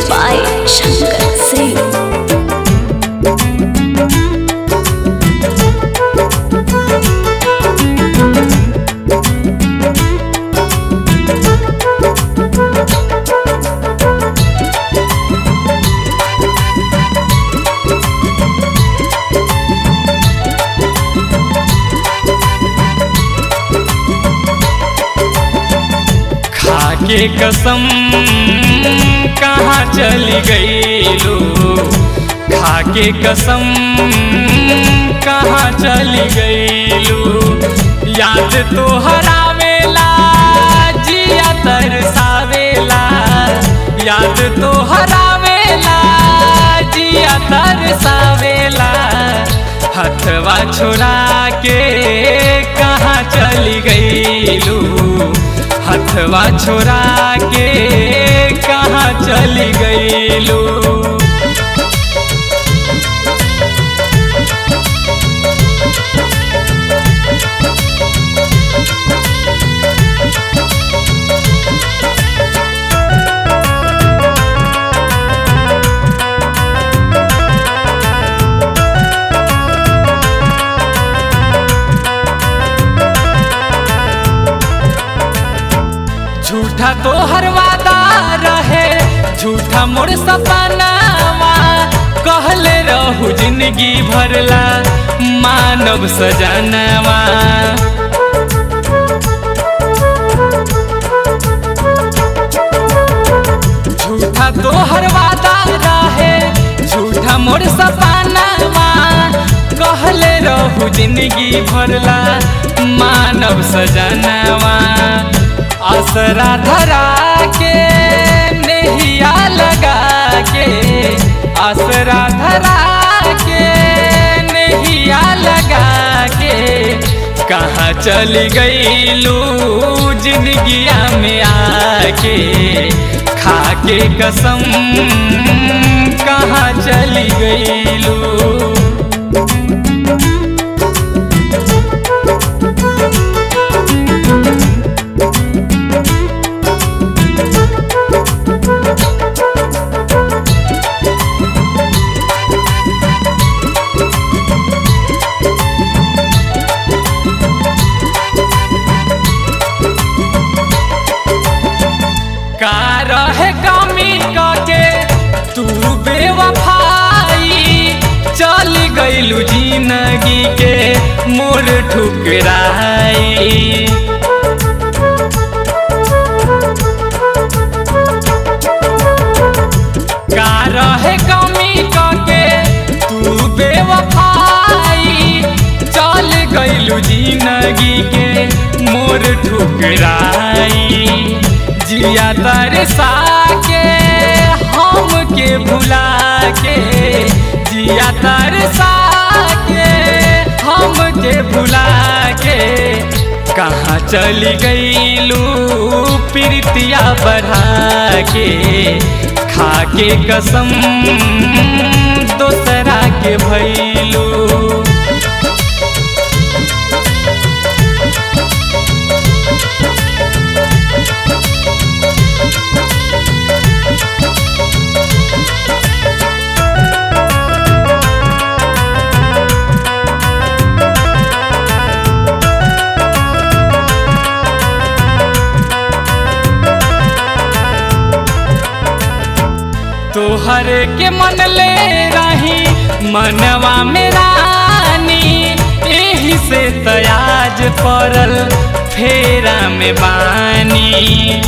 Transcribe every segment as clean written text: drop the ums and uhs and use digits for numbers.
by Shankar Singh. के कसम कहाँ चली गई लो, खाके कसम कहाँ चली गई लो। याद तो हरावेला जिया तरसावेला, याद तो हरावेला जिया तरसावेला। हथवा छोड़ा के कहाँ चली गई लो, हथवा छोड़ा के कहाँ चली गई लो। झूठा तो हर वादा रहे, झूठा मोर सपनावा। कहले रहू जिंदगी भरला मानव सजनवा। झूठा तो हर वादा रहे, झूठा मोर सपनावा। कहले रहू जिंदगी भरला मानव सजनवा। आसरा धरा के नैया लगा के, आसरा धरा के नैया लगा के। कहाँ चली गई लू जिंदगिया में आके, खाके कसम कहाँ चली गई लू। का रहे कमी के तू बेवफाई, चल गईलू जिंदगी के मोर ठुकराई। का रहे कमी के तू बेवफाई, चल गईलू जिंदगी के मोर ठुकराई। जिया तरसा के हम के भुला के, जिया तरसा के हम के भुला के। कहाँ चली गई लू प्रीतिया बढ़ा के, खाके कसम दोसरा के भइलू। तोहर के मन ले रही मनवा में रानी, एही से तयाज पड़ल फेरा में बानी।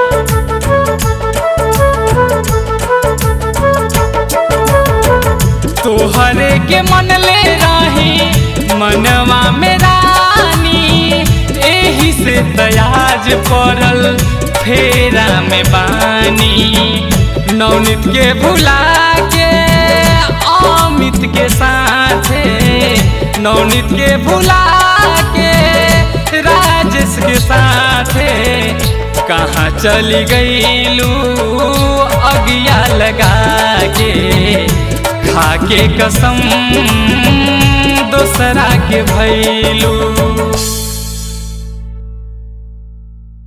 तोहर के मन ले रही मनवा में रानी, एही से तयाज पड़ल फेरा में बानी। नवनीत के भुला के अमित के साथे, नवनीत के भुला के राजेश के साथे। कहाँ चली गई लू अगिया लगा के, खाके कसम दोसरा के भइलू।